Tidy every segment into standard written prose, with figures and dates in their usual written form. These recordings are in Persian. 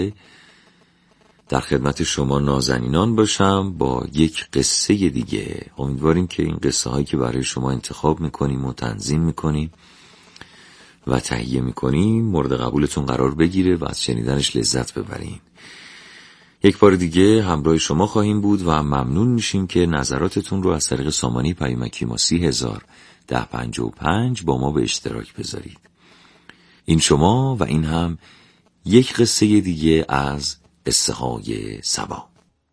در خدمت شما نازنینان باشم با یک قصه دیگه. امیدواریم که این قصه هایی که برای شما انتخاب میکنیم و تنظیم میکنیم و تهیه میکنیم مورد قبولتون قرار بگیره و از شنیدنش لذت ببرین. یک بار دیگه همراه شما خواهیم بود و ممنون میشیم که نظراتتون رو از طریق سامانه پیامکی ما 30,1055 با ما به اشتراک بذارید. این شما و این هم یک قصه دیگه از قصه های سبا.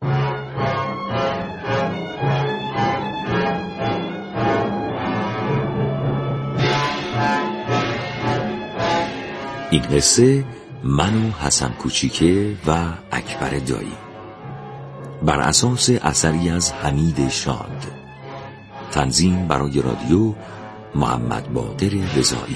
این قصه من و حسن کوچیکه و اکبر دایی بر اساس اثری از حمید شاد. تنظیم برای رادیو محمد باقر رضایی.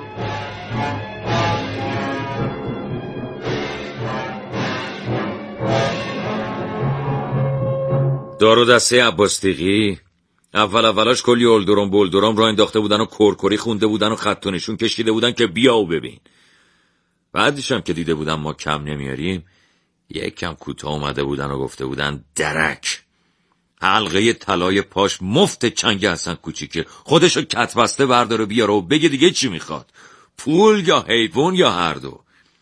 دار و دسته عباس تیغی اولاش کلی بلدرام را انداخته بودن و کرکری خونده بودن و خط و نشون کشیده بودن که بیا و ببین. بعدش هم که دیده بودن ما کم نمیاریم یک کم کوتاه اومده بودن و گفته بودن درک. حلقه طلای پاش مفت چنگ حسن کوچیکه، خودشو کتبسته برداره بیاره و بگه دیگه چی میخواد، پول یا حیوان یا هر دو.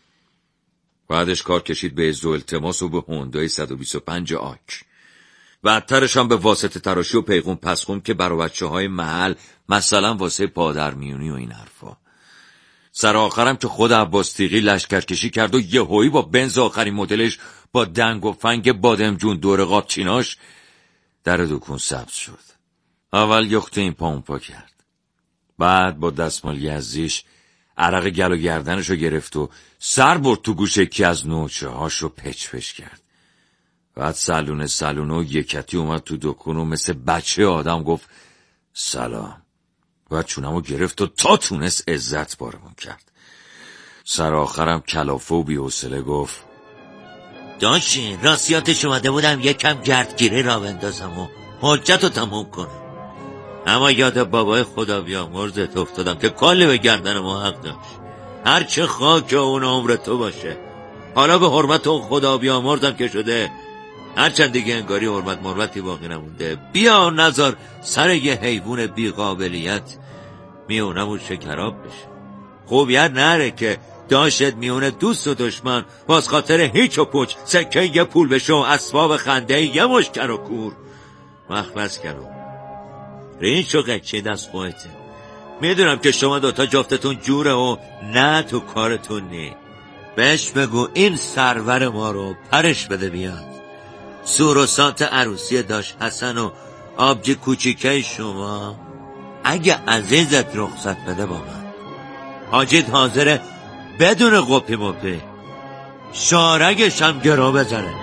بعدش کار کشید به عز و التماس و به هوندای 125 آک. بعدترش هم به واسطه تراشی و پیغون پسخون که برای بچه‌های محل مثلا واسه پادرمیونی و این حرفا. سر آخرم که خود عباس تیغی لشکرکشی کرد و یهویی با بنز آخرین مدلش با دنگ و فنگ بادمجون دور قاپچیناش در دکون سبز شد. اول یخت این پا اون پا کرد، بعد با دستمال یزدیش عرق گل و گردنشو گرفت و سر برد تو گوش یکی از نوچه هاشو پچ کرد. بعد سلونه و یکتی اومد تو دکون و مثل بچه آدم گفت سلام. بعد چونمو گرفت و تا تونست عزت بارمون کرد. سر آخرم کلافه و بی‌حوصله گفت داشتین راستیاتش اومده بودم یکم گردگیری را بندازم و حجت رو تموم کنم، اما یاد بابای خدا بیامرزت افتادم که کلی به گردن ما حق داشت. هرچه خاک اون عمر تو باشه، حالا به حرمت اون خدا بیامرزم که شده، هرچند دیگه انگاری حرمت مرمتی باقی نمونده. بیا نظر سر یه حیوان بیقابلیت میونمون شکراب بشه. خوبیت نره که داشت میونه دوست و دشمن باز خاطر هیچ و پوچ سکه یه پول بشه و اسباب خنده یه مشکر و کور مخبز کنم. رینچ و قچه دست خواهده. میدونم که شما دوتا جفتتون جوره و نه تو کارتون نی. بهش بگو این سرور ما رو پرش بده بیاد. سوروسات عروسی داشت حسن و آبجی کوچیکه شما اگه عزیزت رخصت بده با من، حاجیت حاضره بدون قپی مپی شارگش هم گرو بزنه.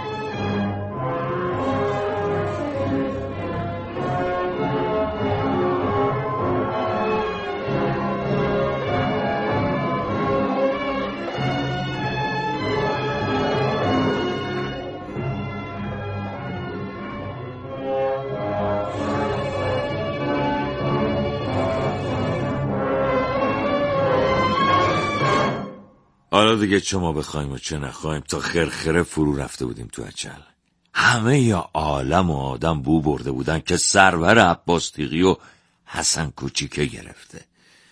حالا دیگه چه ما بخوایم و چه نخوایم تا خرخره فرو رفته بودیم تو اجل. همه یا عالم و آدم بو برده بودن که سرور عباس تیغی و حسن کوچیکه گرفته.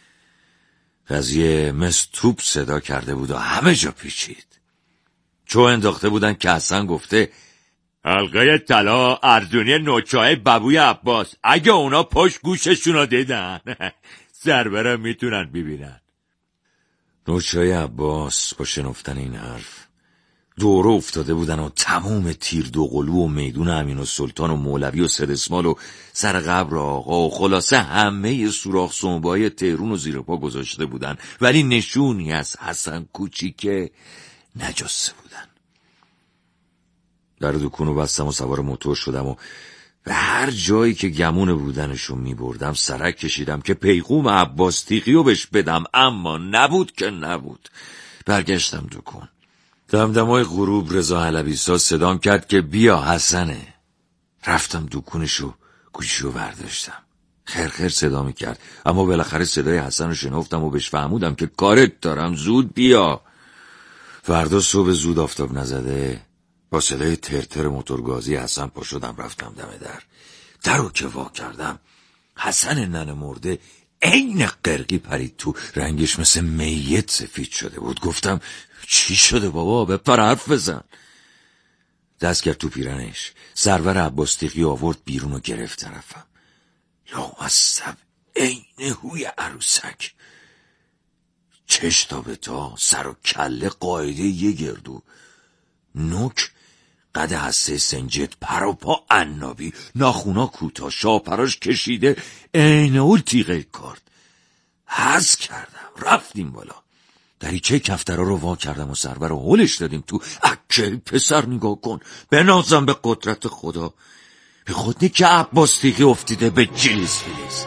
قضیه مثل توپ صدا کرده بود و همه جا پیچید. چو انداخته بودن که حسن گفته حلقه طلا ارزونی نوچه‌های بابوی عباس، اگه اونا پشت گوششونو دیدن سرورم میتونن ببینن. نوچه‌های عباس با شنفتن این حرف دوره افتاده بودن و تمام تیر دوقلو و میدون امین و سلطان و مولوی و سدسمال و سر قبر آقا و خلاصه همه سوراخ سنبای تهرون و زیر پا گذاشته بودن، ولی نشونی از حسن کوچیکه نجسته بودن. در دکونو بستم و سوار موتور شدم و به هر جایی که گمون بودنشو میبردم سرک کشیدم که پیغوم عباس تیغیو بهش بدم، اما نبود که نبود. برگشتم دکون. دمدمای غروب رضا حلبیسا صدام کرد که بیا حسنه. رفتم دکونشو گوشیو برداشتم. خرخر صدا میکرد، اما بالاخره صدای حسن رو شنفتم و بهش فهمودم که کارت دارم، زود بیا. فردا صبح زود آفتاب نزده با صدای ترتر موتورگازی حسن پا شدم رفتم دم در رو که وا کردم حسن ننه مرده عین قرقی پرید تو، رنگش مثل میت سفید شده بود. گفتم چی شده بابا؟ بپر حرف بزن. دست کرد تو پیرنش، سرور عباس تیغی آورد بیرون و گرفت طرفم. لامصب عین هوی عروسک، چش تا به تا، سر و کله قاعده یه گردو، نوک قد حسه سنجد، پر و پا عنابی، ناخونا کوتاه، شاپراش کشیده عین او تیغه کارد. حس کردم رفتیم بالا، دریچه کفترها رو وا کردم و سرور رو هلش دادیم تو. اکه پسر نگاه کن، بنازم به قدرت خدا، به خودی که عباس تیغی افتیده به جلیز فیلیز.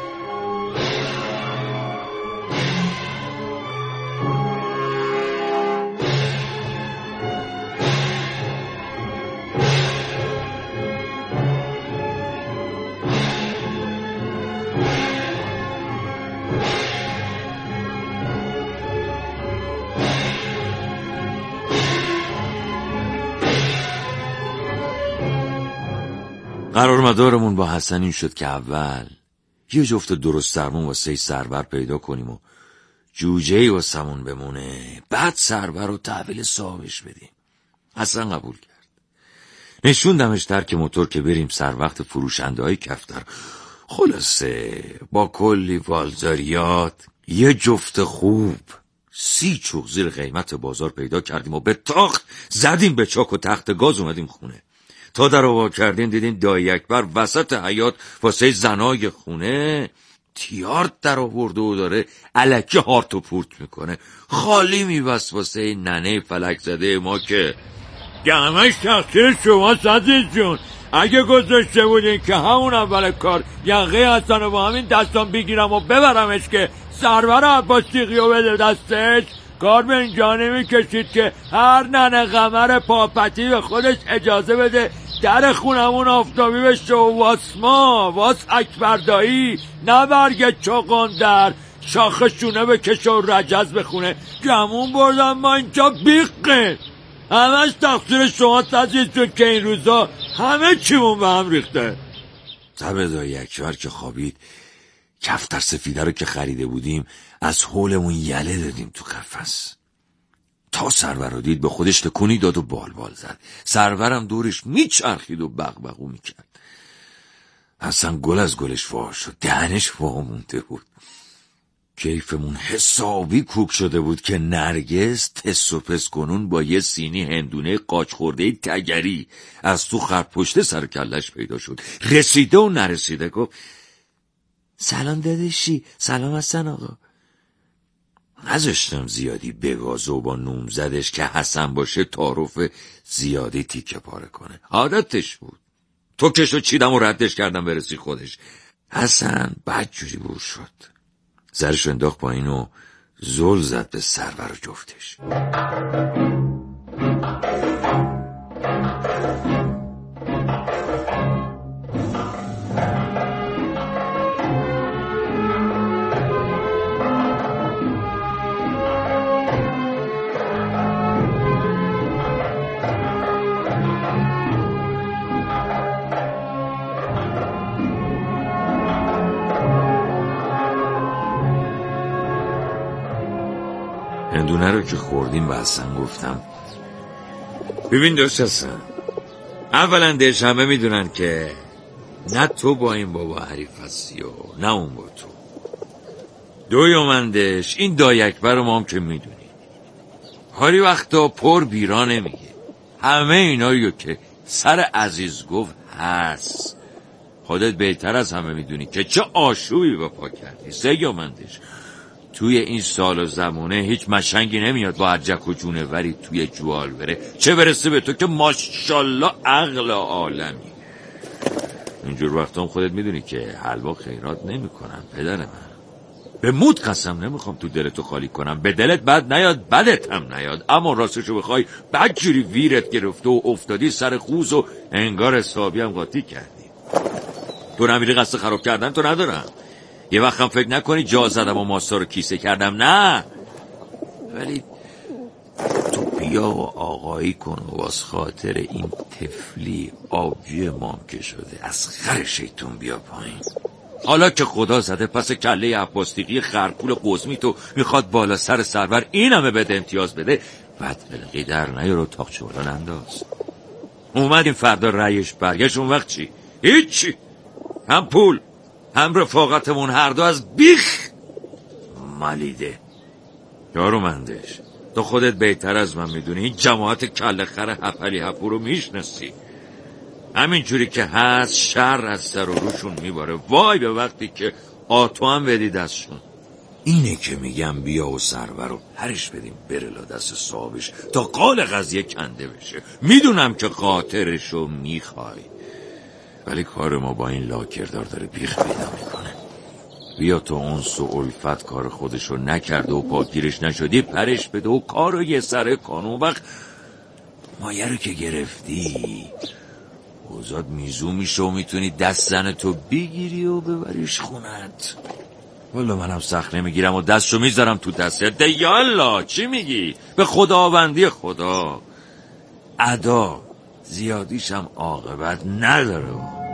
قرار مدارمون با حسن این شد که اول یه جفت درست درمون واسه سرور پیدا کنیم و جوجه‌ای واسمون بمونه، بعد سرور رو تحویل صاحبش بدیم. حسن قبول کرد. نشوندمش ترک موتور که بریم سر وقت فروشنده های کفتر. خلاصه با کلی والزاریات یه جفت خوب 30 چوغ زیر قیمت بازار پیدا کردیم و به تاخت زدیم به چاک و تخت گاز اومدیم خونه. تا در وا کردین دیدین دایی اکبر وسط حیاط واسه زنای خونه تیارت در آورده و داره الکی هارت و پورت میکنه. خالی میبست واسه ننه فلک زده ما که همش تقصیر شماست عزیز جون. اگه گذاشته بودین که همون اول کار یقه حسن رو با همین دستان بگیرم و ببرمش که سرور عباس تیغی رو بده دستش، کار به اینجا نمیکشید که هر ننه قمر پاپتی به خودش اجازه بده در خونمون آفتابی بشه و واس اکبر دایی نبرگه چاقان در شاخ شونه بکشه و رجز بخونه. گمون بردم ما اینجا بیقه. همش تقصیر شما عزیز جون که این روزا همه چیمون به هم ریخته. تب دایی اکبر که خوابید کفتر سفیده رو که خریده بودیم از حولمون یله دادیم تو قفس. تا سرور رو دید به خودش تکونی داد و بال زد. سرورم دورش میچرخید و بغبغو میکرد. اصلا گل از گلش فاش شد، دهنش وامونده بود. کیفمون حسابی کوک شده بود که نرگس تس و پس کنون با یه سینی هندونه قاچ خورده تگری از تو خرپشته سر کلش پیدا شد. رسیده و نرسیده گفت سلام داداشی. سلام حسن آقا. نذاشتم زیادی بگازه و با نوم زدش که حسن باشه تعارف زیادی تیکه پاره کنه. عادتش بود. تو کشو چیدم و ردش کردم برسی خودش. حسن بدجوری بور شد، زرش انداخت پایین و زل زد به سرور و جفتش. هندونه رو که خوردیم به حسن گفتم ببین دوست حسن، اولا دش همه میدونن که نه تو با این بابا حریف هستی و نه اون با تو. دویومندش این دایی اکبر ما هم که میدونی هاری وقتا پر بیرا نمیگه. همه اینایو که سر عزیز گفت هست. خودت بهتر از همه میدونی که چه آشوبی با پا کردی. سیومندش توی این سال و زمونه هیچ مشنگی نمیاد با هرجک و جونوری توی جوال بره، چه برسه به تو که ماشالله عقل عالمی. اینجور وقتا هم خودت میدونی که حلوا خیرات نمیکنن پدر من. به مود قسم نمیخوام تو دلتو خالی کنم، به دلت بد نیاد بدت هم نیاد، اما راستشو بخوای بدجوری ویرت گرفته و افتادی سر خوز و انگار حسابی هم قاطی کردی. تو نمیری قصد خراب کردن تو ندارم، یه وقت هم فکر نکنی جا زدم و ماسا رو کیسه کردم، نه، ولی تو بیا و آقایی کن و واس خاطر این طفلی آبجی مام که شده از خر شیطون بیا پایین. حالا که خدا زده پس کله عباس-تیغی خرپول قزمی تو میخواد بالا سر سرور این همه بده امتیاز بده، بعد بلقی در نیار و تاق چوران انداز. اومدیم فردا رأیش برگشت، اون وقت چی؟ هیچی. هم پول هم رفاقتمون هر دو از بیخ مالیده. یارومندش تو خودت بهتر از من میدونی این جماعت کله خر هپلی هپو رو میشناسی. همین جوری که هست شر از سر و روشون میباره. وای به وقتی که آتو هم بدی دستشون. اینه که میگم بیا و سرور رو پرش بدیم بره لا دست صاحبش تا قال قضیه کنده بشه. میدونم که خاطرشو میخوای، ولی کار ما با این لاکردار داره بیخ پیدا میکنه. بیا تو انس و الفت کار خودشو نکرده و پاگیرش نشدی پرش بده و کارو یه سره کن. اون وقت مایه رو که گرفتی اوزاد میزو میشه و میتونی دست زن تو بگیری و ببریش خونت. والا منم سخت نمیگیرم و دستشو میذارم تو دستت. یالا چی میگی؟ به خداوندی خدا ادا زیادیشم عاقبت نداره.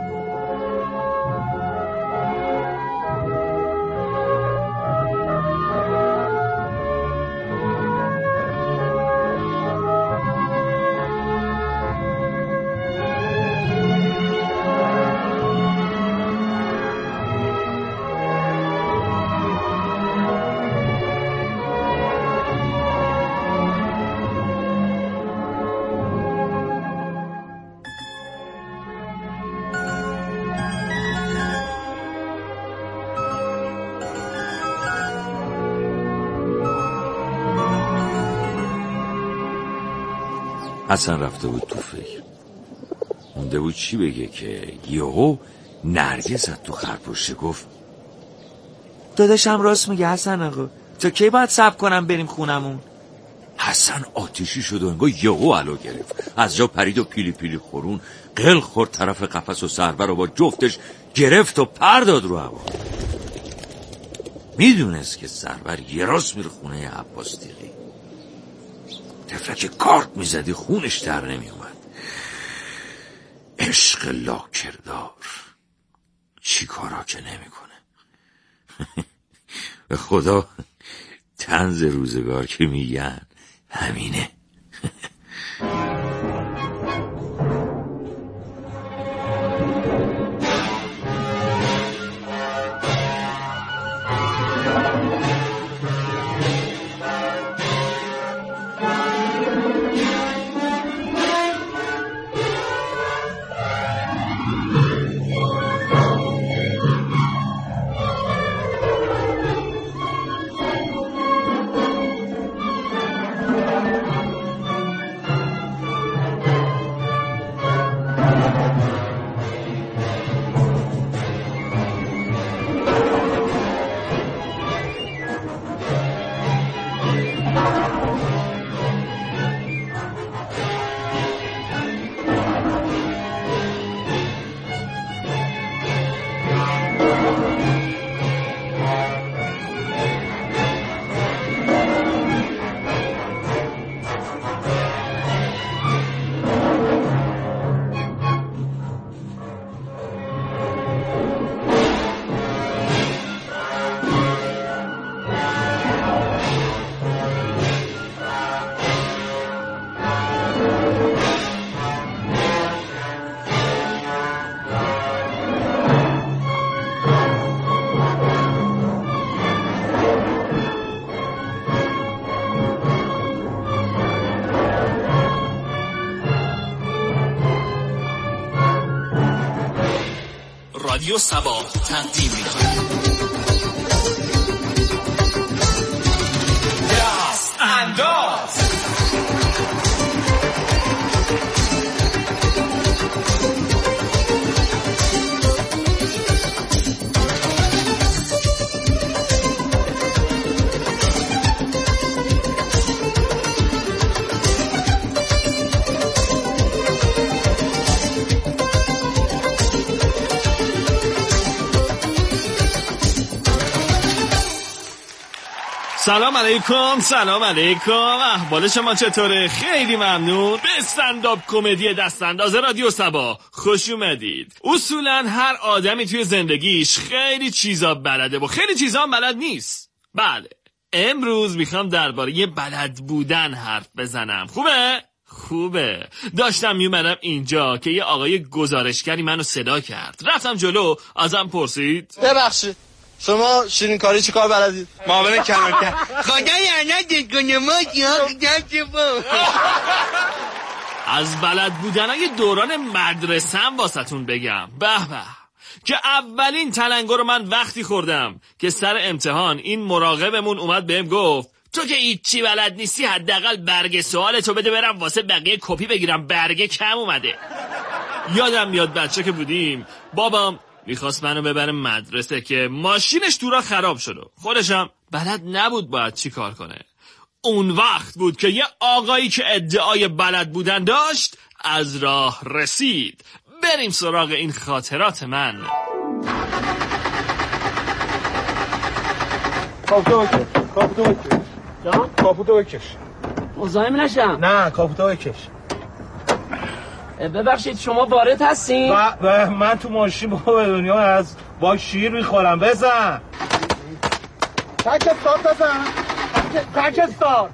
حسن رفته بود تو فکر، مونده بود چی بگه که یهو نرگس تو خرپشته گفت داداشم راست میگه حسن آقا، تا کی باید صبر کنم بریم خونمون؟ حسن آتیشی شد و انگار یهو علو گرفت، از جا پرید و پیلی پیلی خورون قل خورد طرف قفس و سرور رو با جفتش گرفت و پر داد رو هوا. میدونست که سرور یه راست میره خونه عباس-تیغی. تفلک کارت میزدی خونش در نمی اومد. عشق لاکردار چی کارا که نمی کنه. به خدا طنز روزگار که میگن همینه. رادیو سبا تقدیم می‌کند دست انداز. سلام علیکم. احوال شما چطوره؟ خیلی ممنون. به استندآپ کمدی دستانداز رادیو صبا خوش اومدید. اصولا هر آدمی توی زندگیش خیلی چیزا بلده و خیلی چیزا هم بلد نیست. بله، امروز میخوام درباره بلد بودن حرف بزنم. خوبه. داشتم میومدم اینجا که یه آقای گزارشگری منو صدا کرد. رفتم جلو، ازم پرسید ببخشید شما شیرین کاری چی کار بلدید؟ معاون کمرکن خدا لعنتت کنه ما از بلد بودنای دوران مدرسه‌ام واسهتون بگم. به که اولین تلنگر رو من وقتی خوردم که سر امتحان این مراقبمون اومد بهم گفت تو که هیچی بلد نیستی، حداقل برگ سوالتو بده برم واسه بقیه کپی بگیرم، برگ کم اومده. یادم میاد بچه که بودیم بابام میخواست منو ببره مدرسه که ماشینش تو راه خراب شد. خودشم بلد نبود باید چی کار کنه. اون وقت بود که یه آقایی که ادعای بلد بودن داشت از راه رسید. بریم سراغ این خاطرات من. کاپوتو بکش. مزاحم نشم. نه کاپوتو بکش. ببخشید شما وارد هستین؟ من تو ماشین با دنیا از با شیر میخورم. بزن تک استارت بزن. تک استارت.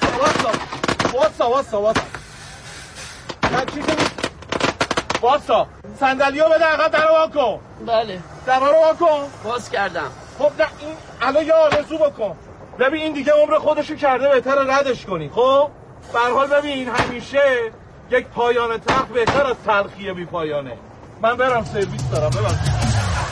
واسا صندلیو بده عقب، درو وا کن. بله درو وا کن. باز کردم. خب نه این الان یه آرزو بکن. ببین این دیگه عمر خودشو کرده، بهتره ردش کنی. خب به هر حال ببین همیشه یک پایان تلخ بهتر از تلخی بی پایانه. من برم سرویس دارم. ببخشید.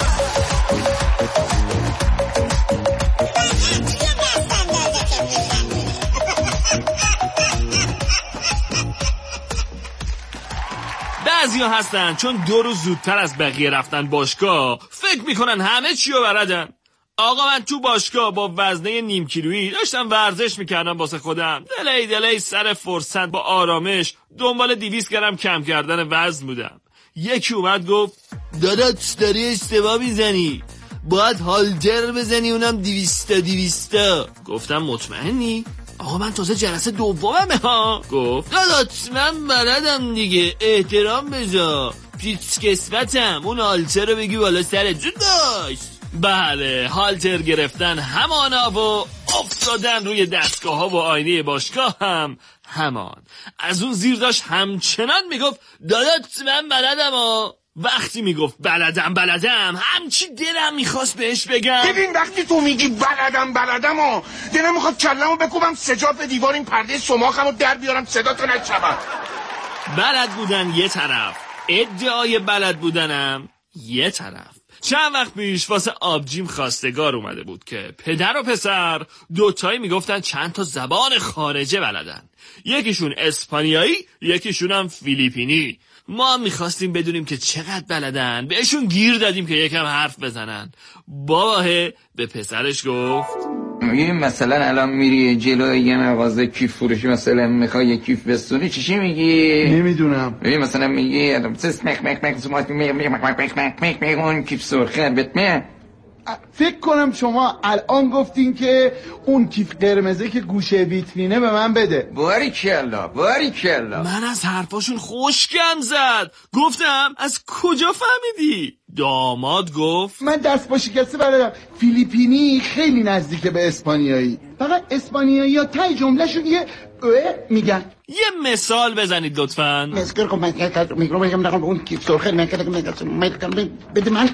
بعضیا هستن چون 2 روز زودتر از بقیه رفتن باشگاه فکر میکنن همه چی رو بلدن. آقا من تو باشگاه با وزنه نیم کیلویی داشتم ورزش میکردم واسه خودم. دلی سر فرصت با آرامش دنبال 200 گرم کم کردن وزن بودم. یکی اومد گفت داداش داری اشتباه میزنی، باید هالتر بزنی، اونم 200. گفتم مطمئنی؟ آقا من تازه جلسه دوممه ها. گفت داداش من بلدم دیگه، احترام بذار، پیچ کسوتم، اون هالتر رو بگی بالا سرت جون داشت. بله، هالتر گرفتن همانا و افتادن روی دستگاه ها و آینه باشگاه هم همان. از اون زیر داشت همچنان میگفت داداش من بلدم ها. وقتی میگفت بلدم همچی دلم میخواست بهش بگم ببین وقتی تو میگی بلدم ها دلم میخواد کلمو بکوبم سجاد به دیوار، این پرده سماخمو در بیارم صدا تو نشنوم. بلد بودن یه طرف، ادعای بلد بودنم یه طرف. چند وقت پیش واسه آبجیم خواستگار اومده بود که پدر و پسر دوتایی میگفتن چند تا زبان خارجه بلدن. یکیشون اسپانیایی، یکیشون هم فیلیپینی. ما میخواستیم بدونیم که چقدر بلدن، بهشون گیر دادیم که یکم حرف بزنن. باباه به پسرش گفت میگی مثلا الان میری جلوی یه مغازه کیف فروشی، مثلا میخوای یه کیف بستونی، چی میگی؟ نمیدونم. میگی مثلا میگی اون کیف سرخه بتمه. فکر کنم شما الان گفتین که اون کیف قرمزه که گوشه ویترینه به من بده. باریکلا. من از حرفاشون خوشگم زد. گفتم از کجا فهمیدی؟ داماد گفت من دست با شکسته بلدم. فیلیپینی خیلی نزدیکه به اسپانیایی، فقط اسپانیایی ها تای جملهشون یه میگن. یه مثال بزنید لطفاً. مسکر کن من میگم نگم اون کیف سرخه بده من.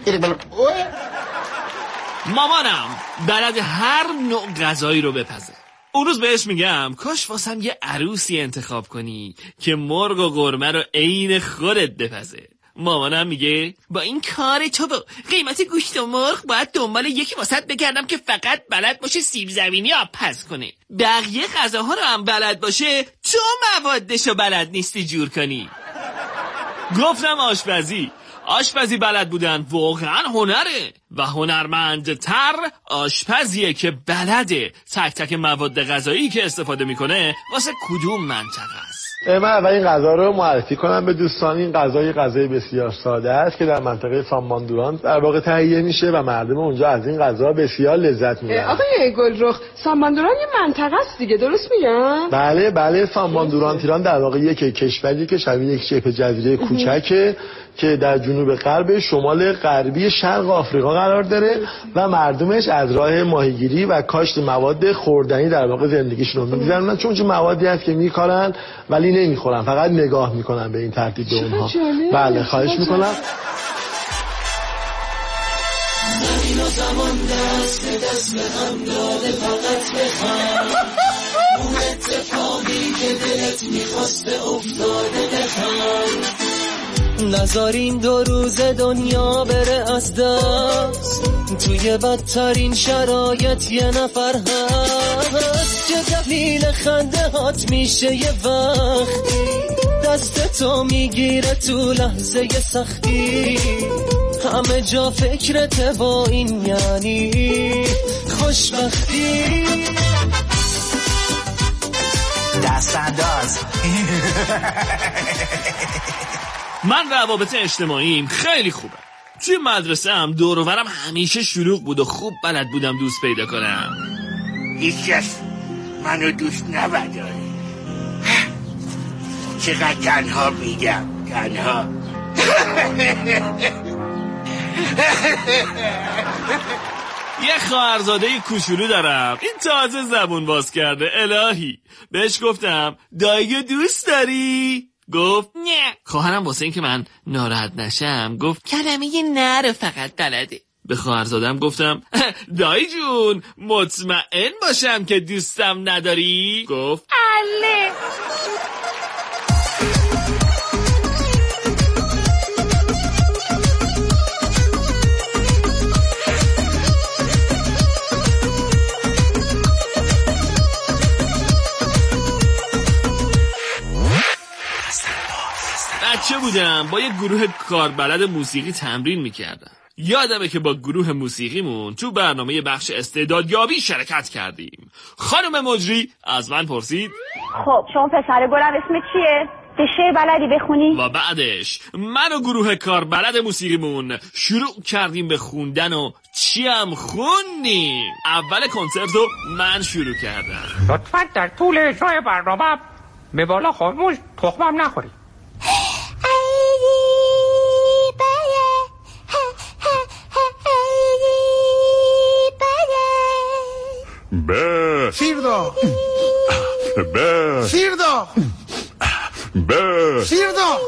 مامانم بلد هر نوع غذایی رو بپزه. اون روز بهش میگم کاش واسم یه عروسی انتخاب کنی که مرغ و قرمه رو عین خودت بپزه. مامانم میگه با این کار تو با قیمت گوشت و مرغ باید دنبال یکی واسط بگردم که فقط بلد باشه سیب زمینی آب پز کنه. بقیه غذاها رو هم بلد باشه، تو موادشو بلد نیستی جور کنی. گفتم آشپزی بلد بودن واقعا هنره و هنرمندتر آشپزیه که بلده تک تک مواد غذایی که استفاده میکنه واسه کدوم منطقه است. من اول این غذا رو معرفی کنم به دوستان. این غذای بسیار ساده است که در منطقه ساماندوران در واقع تهیه میشه و مردم اونجا از این غذا بسیار لذت میبرن. آقای گلرخ، ساماندوران یه منطقه است دیگه، درست میگم؟ بله ساماندوران تیران در واقع یک کشوری که شبیه یک شبه جزیره کوچکه که در جنوب غرب شمال غربی شرق آفریقا قرار داره و مردمش از راه ماهیگیری و کاشت مواد خوردنی در واقع زندگیشون رو می‌گذرونن، چون چه موادی هست که می‌کارن ولی نمی‌خورن، فقط نگاه می‌کنن به این ترتیب به اونها. بله خواهش می‌کنم. این زمان دست به هم داده فقط بخوام اون اتفاقی که دلت می‌خواسته افتاده بخوام نذارین 2 روز دنیا بره از دست توی بدترین شرایط یه نفر هست که دلیل خنده هات میشه یه وقتی دست تو میگیره تو لحظه سختی همه جا فکرت با این یعنی خوشبختی دست انداز. من روابط اجتماعیم خیلی خوبه. توی مدرسه هم دور و برم همیشه شلوغ بود و خوب بلد بودم دوست پیدا کنم. هیچکس منو دوست نداره. چقدر تنها میگم، تنها. یه خواهرزاده کوچولو دارم، این تازه زبون باز کرده. الهی بهش گفتم داییو دوست داری؟ گفت نه. خواهرم واسه این که من ناراحت نشم گفت کلمه نه رو فقط بلده. به خواهرزادم گفتم دایی جون مطمئن باشم که دوستم نداری؟ گفت اله. بچه بودم با یه گروه کاربلد موسیقی تمرین میکردم. یادمه که با گروه موسیقیمون تو برنامه بخش استعدادیابی شرکت کردیم. خانم مجری از من پرسید خب شما پسر گلم اسم چیه؟ به شعر بلدی بخونی؟ و بعدش من و گروه کاربلد موسیقیمون شروع کردیم به خوندن و چیم خوندیم. اول کنسرت رو من شروع کردم. لطفاً در طول اجرای برنامه به بالا خاموش تخمم نخوری. به شیردا به شیردا به شیردا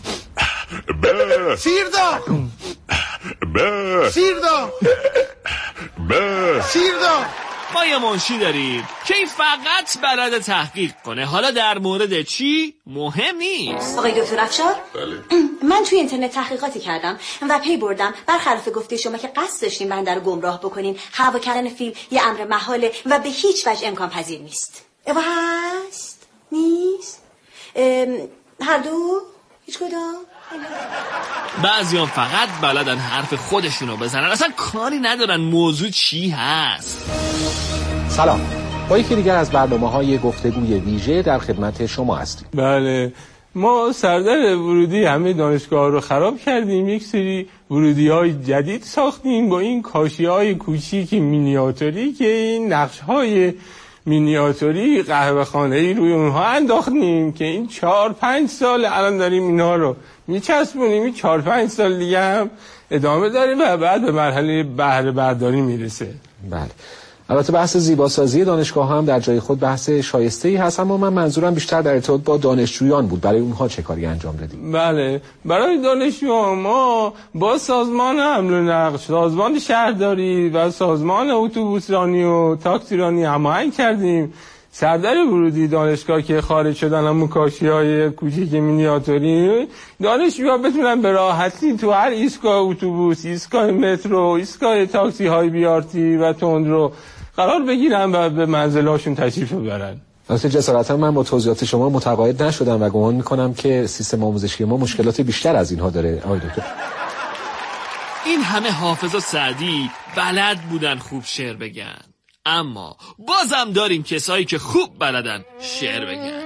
به شیردا به شیردا به شیردا. ما یه منشی داریم که این فقط بلد تحقیق کنه، حالا در مورد چی مهم نیست. آقای دکتر افشار، من توی اینترنت تحقیقاتی کردم و پی بردم برخلاف گفته شما که قصد داشتین بنده رو گمراه بکنین، هوا کردن فیلم یه امر محاله و به هیچ وجه امکان پذیر نیست. هست؟ نیست؟ هر دو؟ هیچ کدام؟ بعضیان فقط بلدن حرف خودشونو بزنن، اصلا کاری ندارن موضوع چی هست. سلام، با یکی دیگر از برنامه‌های گفتگوی ویژه در خدمت شما هستیم. بله، ما سردر ورودی همه دانشگاه رو خراب کردیم، یک سری ورودی‌های جدید ساختیم با این کاشی‌های کوچیک مینیاتوری که این نقش‌های مینیاتوری قهوه‌خانه‌ای روی اونها انداختیم که این 4-5 سال الان داریم اینا رو میچسبونیم. این 4-5 سال دیگه هم ادامه داریم و بعد به مرحله بهره برداری میرسه. بله، البته بحث زیباسازی دانشگاه هم در جای خود بحث شایسته‌ای هست، اما من منظورم بیشتر در ارتباط با دانشجویان بود. برای اونها چه کاری انجام دادیم؟ بله، برای دانشجویان ما با سازمان حمل و نقل، سازمان شهرداری و سازمان اتوبوسرانی و تاکسیرانی هماهنگ کردیم. سردر ورودی دانشگاه که خارج شدن همون کاشی‌های کوچیک مینیاتوری، دانشجوها بتونن به راحتی تو هر ایستگاه اتوبوس، ایستگاه مترو، ایستگاه تاکسی‌های بیارتی و تندرو قرار بگیرن و به منزل‌هاشون تشریف ببرن. البته جسارتا من با توضیحات شما متقاعد نشدم و گمان می‌کنم که سیستم آموزشی ما مشکلات بیشتر از اینها داره. آقای دکتر، این همه حافظ و سعدی بلد بودن خوب شعر بگن، اما بازم داریم کسایی که خوب بلدن شعر بگن.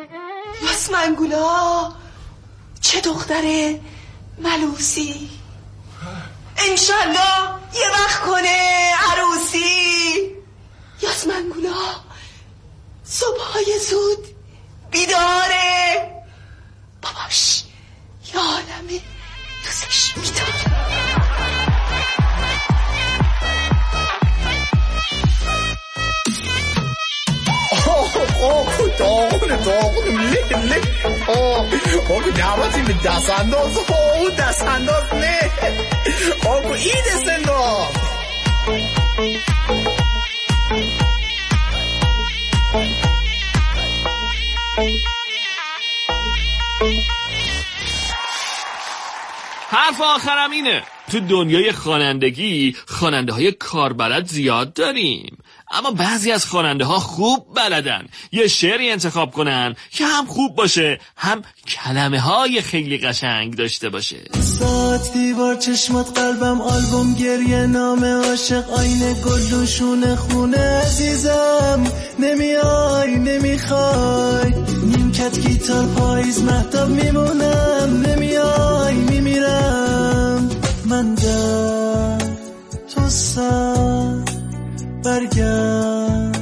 یاسمنگولا چه دختر ملوسی، انشالله یه وقت کنه عروسی. یاسمنگولا صبحای زود بیداره، باباش یه عالمه دوستش میداره. داغونه له آقا نباتیم به دست انداز دست انداز له آقا این دست انداز. حرف آخرم اینه، تو دنیای خوانندگی خواننده های کاربلد زیاد داریم، اما بعضی از خواننده ها خوب بلدن یه شعری انتخاب کنن که هم خوب باشه هم کلمه های خیلی قشنگ داشته باشه. ساعت دیوار چشمات قلبم آلبوم گریه نامه عاشق آینه گلوشونه خونه عزیزم نمیای نمیخوای نیمکت گیتار پاییز مهتاب میمونم نمیای میمیرم من در تو سر برگرد.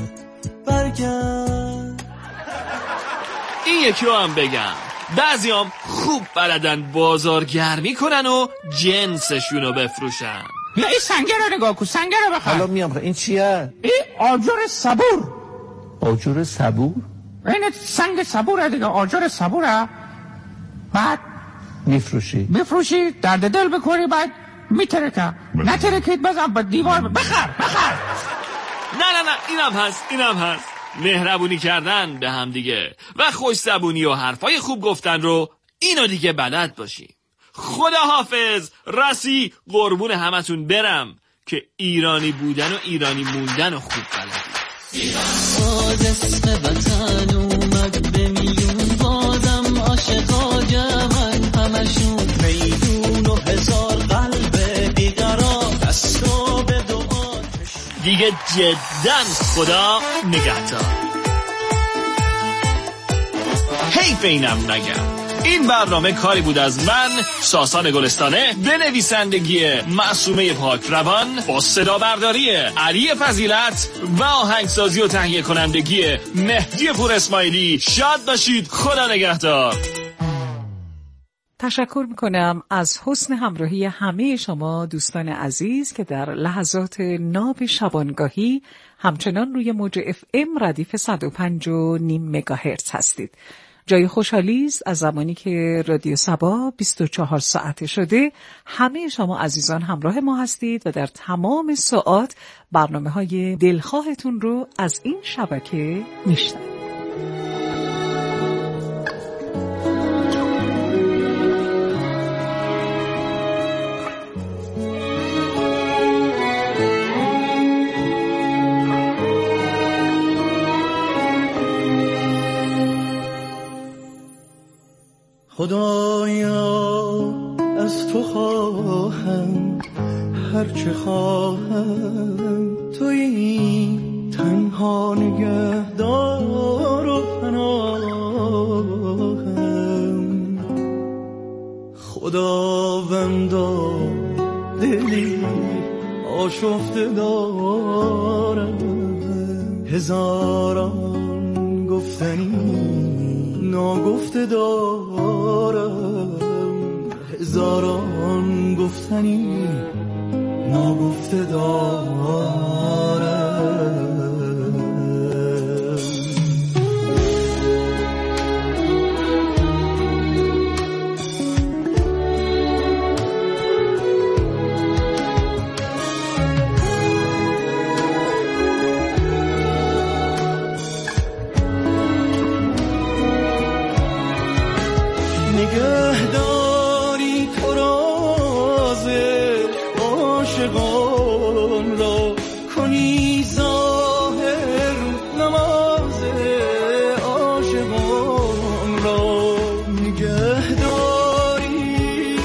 این یکی رو هم بگم، بعضی هم خوب بلدن بازارگرمی کنن و جنسشونو بفروشن. بیا این سنگه رو نگاه کن، سنگه رو بخواه. حالا میام. این چیه؟ این آجر صبور. آجر صبور؟ این سنگ صبوره دیگه، آجر صبوره. بعد میفروشی درد دل بکنی، بعد میترکه نترکید بزن به دیوار بخر. نه اینم هست مهربونی کردن به هم دیگه و خوش زبونی و حرفای خوب گفتن رو اینو دیگه بلد باشیم. خدا حافظ. رسی قربون همتون برم که ایرانی بودن و ایرانی موندن و خوب بلدی. اسم وطن اومد به میون بازم عاشقا جمعن همشون میدون و هزار قلب بیقرار دستو به دعا دیگه جدن خدا نگهدار. حیف اینم نگم. این برنامه کاری بود از من ساسان گلستانه به نویسندگی معصومه پاک روان با صدا برداری علی فضیلت و آهنگسازی و تهیه کنندگی مهدی پور اسماعیلی. شاد باشید. خدا نگهدار. تشکر میکنم از حسن همراهی همه شما دوستان عزیز که در لحظات ناب شبانگاهی همچنان روی موج FM ردیف 105.5 مگاهرتز هستید. جای خوشحالی است از زمانی که رادیو سبا 24 ساعته شده همه شما عزیزان همراه ما هستید و در تمام ساعات برنامه‌های دلخواهتون رو از این شبکه میشنوید. خدایا از تو خواهم هرچه خواهم تویی تنها نگهدار و پناهم خداوندا دلی آشفته دارم هزاران گفتنی ناگفته دارم هزاران گفتنی ناگفته دارم. نگهداری تو راز عاشقان را کنی ظاهر نماز عاشقان را نگهداری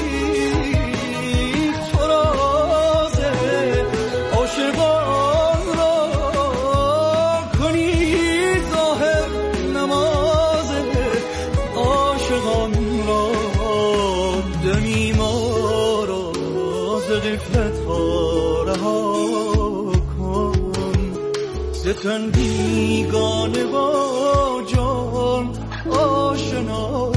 تو راز عاشقان را کنی ظاهر نماز دمی ما را ز غفلت ها رها کن، ز تن بیگانه با جان آشنا